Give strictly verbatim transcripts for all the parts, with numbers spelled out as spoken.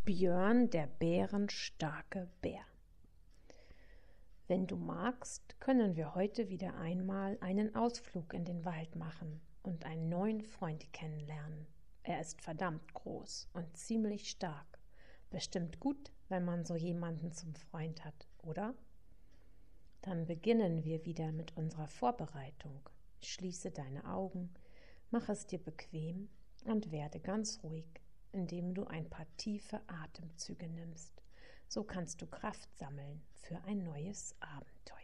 Björn, der bärenstarke Bär. Wenn du magst, können wir heute wieder einmal einen Ausflug in den Wald machen und einen neuen Freund kennenlernen. Er ist verdammt groß und ziemlich stark. Bestimmt gut, wenn man so jemanden zum Freund hat, oder? Dann beginnen wir wieder mit unserer Vorbereitung. Schließe deine Augen, mach es dir bequem und werde ganz ruhig, indem du ein paar tiefe Atemzüge nimmst. So kannst du Kraft sammeln für ein neues Abenteuer.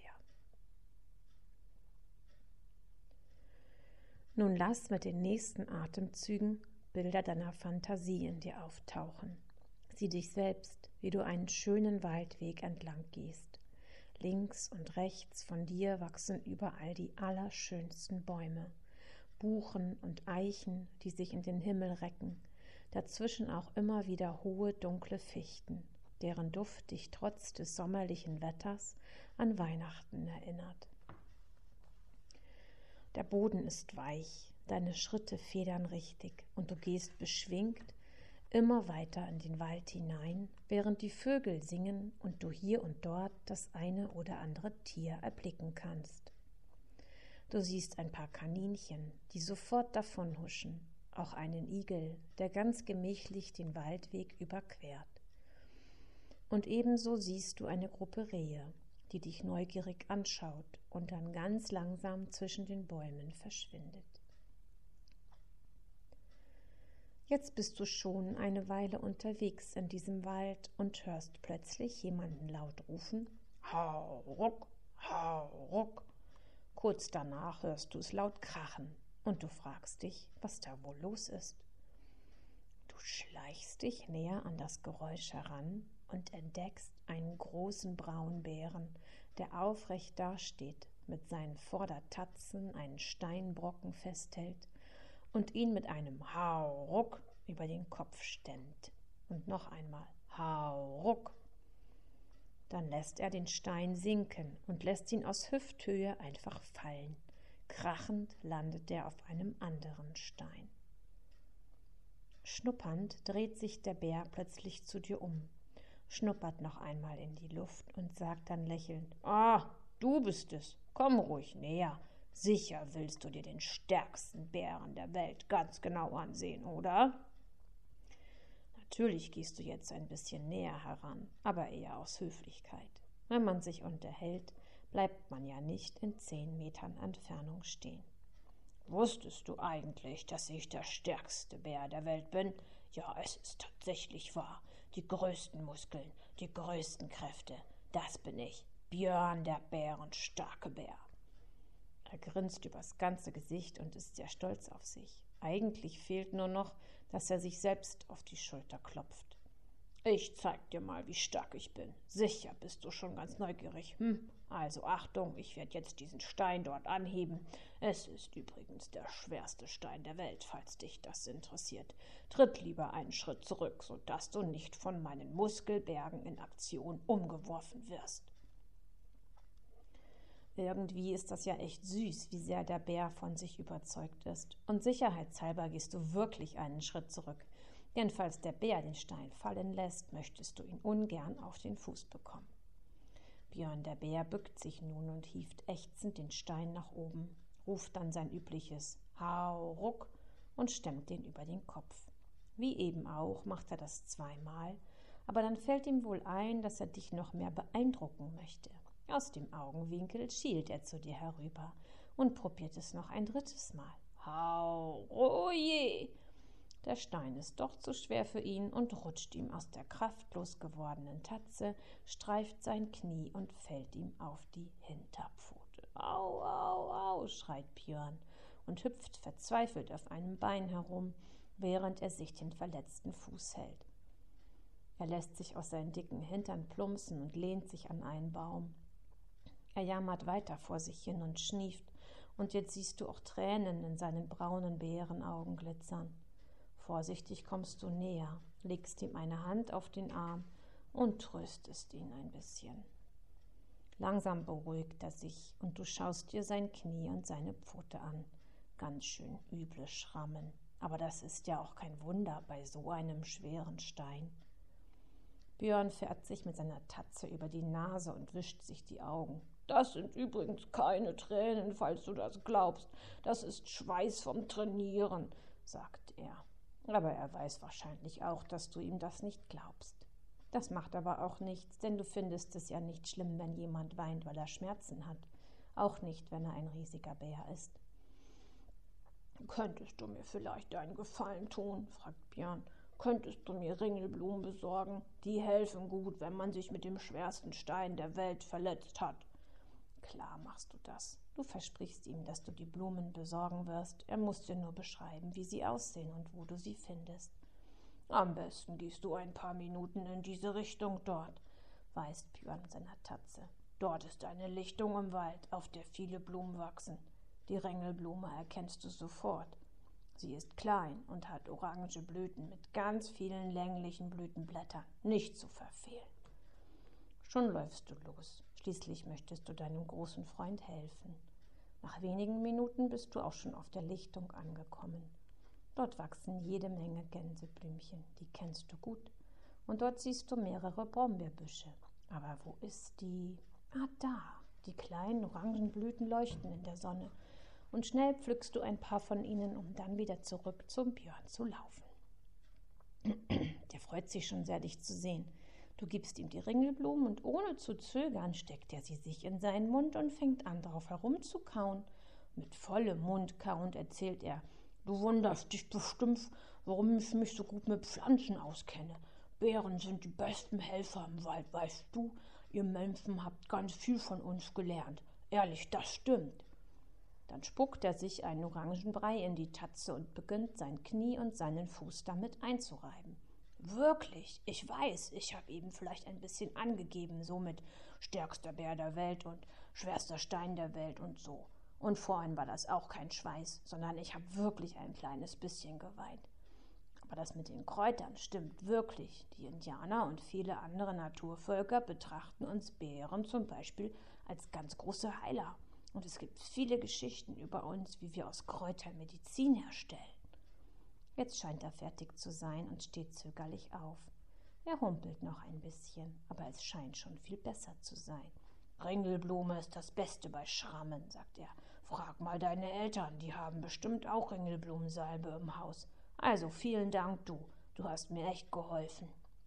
Nun lass mit den nächsten Atemzügen Bilder deiner Fantasie in dir auftauchen. Sieh dich selbst, wie du einen schönen Waldweg entlang gehst. Links und rechts von dir wachsen überall die allerschönsten Bäume, Buchen und Eichen, die sich in den Himmel recken, dazwischen auch immer wieder hohe, dunkle Fichten, deren Duft dich trotz des sommerlichen Wetters an Weihnachten erinnert. Der Boden ist weich, deine Schritte federn richtig und du gehst beschwingt immer weiter in den Wald hinein, während die Vögel singen und du hier und dort das eine oder andere Tier erblicken kannst. Du siehst ein paar Kaninchen, die sofort davonhuschen, auch einen Igel, der ganz gemächlich den Waldweg überquert. Und ebenso siehst du eine Gruppe Rehe, die dich neugierig anschaut und dann ganz langsam zwischen den Bäumen verschwindet. Jetzt bist du schon eine Weile unterwegs in diesem Wald und hörst plötzlich jemanden laut rufen: Hau ruck, hau ruck. Kurz danach hörst du es laut krachen und du fragst dich, was da wohl los ist. Du schleichst dich näher an das Geräusch heran und entdeckst einen großen Braunbären, der aufrecht dasteht, mit seinen Vordertatzen einen Steinbrocken festhält und ihn mit einem Hau ruck über den Kopf stemmt. Und noch einmal Hau ruck. Dann lässt er den Stein sinken und lässt ihn aus Hüfthöhe einfach fallen. Krachend landet er auf einem anderen Stein. Schnuppernd dreht sich der Bär plötzlich zu dir um, schnuppert noch einmal in die Luft und sagt dann lächelnd: Ah, du bist es, komm ruhig näher. Sicher willst du dir den stärksten Bären der Welt ganz genau ansehen, oder? Natürlich gehst du jetzt ein bisschen näher heran, aber eher aus Höflichkeit. Wenn man sich unterhält, bleibt man ja nicht in zehn Metern Entfernung stehen. Wusstest du eigentlich, dass ich der stärkste Bär der Welt bin? Ja, es ist tatsächlich wahr. Die größten Muskeln, die größten Kräfte, das bin ich, Björn, der bärenstarke Bär. Er grinst übers ganze Gesicht und ist sehr stolz auf sich. Eigentlich fehlt nur noch, dass er sich selbst auf die Schulter klopft. Ich zeig dir mal, wie stark ich bin. Sicher bist du schon ganz neugierig. Hm, also Achtung, ich werde jetzt diesen Stein dort anheben. Es ist übrigens der schwerste Stein der Welt, falls dich das interessiert. Tritt lieber einen Schritt zurück, sodass du nicht von meinen Muskelbergen in Aktion umgeworfen wirst. Irgendwie ist das ja echt süß, wie sehr der Bär von sich überzeugt ist. Und sicherheitshalber gehst du wirklich einen Schritt zurück. Denn falls der Bär den Stein fallen lässt, möchtest du ihn ungern auf den Fuß bekommen. Björn der Bär bückt sich nun und hieft ächzend den Stein nach oben, ruft dann sein übliches Hau ruck und stemmt den über den Kopf. Wie eben auch macht er das zweimal, aber dann fällt ihm wohl ein, dass er dich noch mehr beeindrucken möchte. Aus dem Augenwinkel schielt er zu dir herüber und probiert es noch ein drittes Mal. Hau, oh je! Der Stein ist doch zu schwer für ihn und rutscht ihm aus der kraftlos gewordenen Tatze, streift sein Knie und fällt ihm auf die Hinterpfote. Au, au, au, schreit Björn und hüpft verzweifelt auf einem Bein herum, während er sich den verletzten Fuß hält. Er lässt sich aus seinen dicken Hintern plumpsen und lehnt sich an einen Baum. Er jammert weiter vor sich hin und schnieft, und jetzt siehst du auch Tränen in seinen braunen Bärenaugen glitzern. Vorsichtig kommst du näher, legst ihm eine Hand auf den Arm und tröstest ihn ein bisschen. Langsam beruhigt er sich und du schaust dir sein Knie und seine Pfote an. Ganz schön üble Schrammen, aber das ist ja auch kein Wunder bei so einem schweren Stein. Björn fährt sich mit seiner Tatze über die Nase und wischt sich die Augen. »Das sind übrigens keine Tränen, falls du das glaubst. Das ist Schweiß vom Trainieren«, sagt er. Aber er weiß wahrscheinlich auch, dass du ihm das nicht glaubst. Das macht aber auch nichts, denn du findest es ja nicht schlimm, wenn jemand weint, weil er Schmerzen hat. Auch nicht, wenn er ein riesiger Bär ist. »Könntest du mir vielleicht einen Gefallen tun?«, fragt Björn. »Könntest du mir Ringelblumen besorgen? Die helfen gut, wenn man sich mit dem schwersten Stein der Welt verletzt hat.« »Klar machst du das. Du versprichst ihm, dass du die Blumen besorgen wirst. Er muss dir nur beschreiben, wie sie aussehen und wo du sie findest.« »Am besten gehst du ein paar Minuten in diese Richtung dort«, weist Björn mit seiner Tatze. »Dort ist eine Lichtung im Wald, auf der viele Blumen wachsen. Die Ringelblume erkennst du sofort. Sie ist klein und hat orange Blüten mit ganz vielen länglichen Blütenblättern. Nicht zu verfehlen.« Schon läufst du los. Schließlich möchtest du deinem großen Freund helfen. Nach wenigen Minuten bist du auch schon auf der Lichtung angekommen. Dort wachsen jede Menge Gänseblümchen, die kennst du gut. Und dort siehst du mehrere Brombeerbüsche. Aber wo ist die... Ah, da! Die kleinen orangen Blüten leuchten in der Sonne. Und schnell pflückst du ein paar von ihnen, um dann wieder zurück zum Björn zu laufen. Der freut sich schon sehr, dich zu sehen. Du gibst ihm die Ringelblumen und ohne zu zögern steckt er sie sich in seinen Mund und fängt an, darauf herumzukauen. Mit vollem Mund kauend erzählt er: »Du wunderst dich bestimmt, warum ich mich so gut mit Pflanzen auskenne. Bären sind die besten Helfer im Wald, weißt du. Ihr Menschen habt ganz viel von uns gelernt. Ehrlich, das stimmt.« Dann spuckt er sich einen Orangenbrei in die Tatze und beginnt, sein Knie und seinen Fuß damit einzureiben. »Wirklich, ich weiß, ich habe eben vielleicht ein bisschen angegeben, so mit stärkster Bär der Welt und schwerster Stein der Welt und so. Und vorhin war das auch kein Schweiß, sondern ich habe wirklich ein kleines bisschen geweint. Aber das mit den Kräutern stimmt wirklich. Die Indianer und viele andere Naturvölker betrachten uns Bären zum Beispiel als ganz große Heiler. Und es gibt viele Geschichten über uns, wie wir aus Kräutern Medizin herstellen.« Jetzt scheint er fertig zu sein und steht zögerlich auf. Er humpelt noch ein bisschen, aber es scheint schon viel besser zu sein. »Ringelblume ist das Beste bei Schrammen«, sagt er. »Frag mal deine Eltern, die haben bestimmt auch Ringelblumensalbe im Haus. Also vielen Dank, du. Du hast mir echt geholfen.«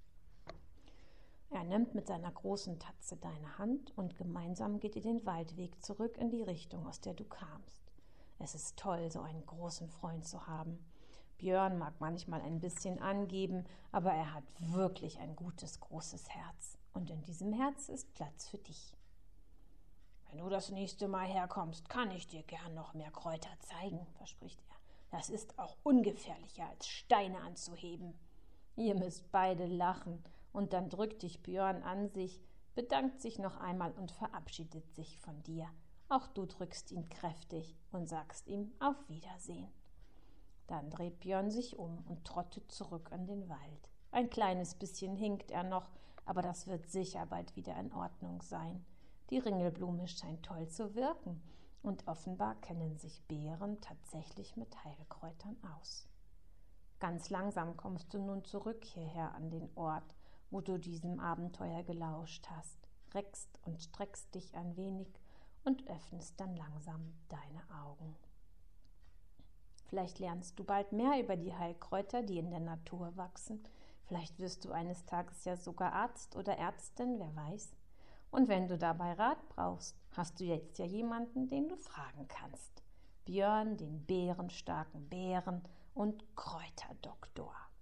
Er nimmt mit seiner großen Tatze deine Hand und gemeinsam geht ihr den Waldweg zurück in die Richtung, aus der du kamst. Es ist toll, so einen großen Freund zu haben. Björn mag manchmal ein bisschen angeben, aber er hat wirklich ein gutes, großes Herz. Und in diesem Herz ist Platz für dich. »Wenn du das nächste Mal herkommst, kann ich dir gern noch mehr Kräuter zeigen«, verspricht er. »Das ist auch ungefährlicher, als Steine anzuheben.« Ihr müsst beide lachen, und dann drückt dich Björn an sich, bedankt sich noch einmal und verabschiedet sich von dir. Auch du drückst ihn kräftig und sagst ihm auf Wiedersehen. Dann dreht Björn sich um und trottet zurück in den Wald. Ein kleines bisschen hinkt er noch, aber das wird sicher bald wieder in Ordnung sein. Die Ringelblume scheint toll zu wirken und offenbar kennen sich Bären tatsächlich mit Heilkräutern aus. Ganz langsam kommst du nun zurück hierher an den Ort, wo du diesem Abenteuer gelauscht hast, reckst und streckst dich ein wenig und öffnest dann langsam deine Augen. Vielleicht lernst du bald mehr über die Heilkräuter, die in der Natur wachsen. Vielleicht wirst du eines Tages ja sogar Arzt oder Ärztin, wer weiß. Und wenn du dabei Rat brauchst, hast du jetzt ja jemanden, den du fragen kannst. Björn, den bärenstarken Bären und Kräuterdoktor.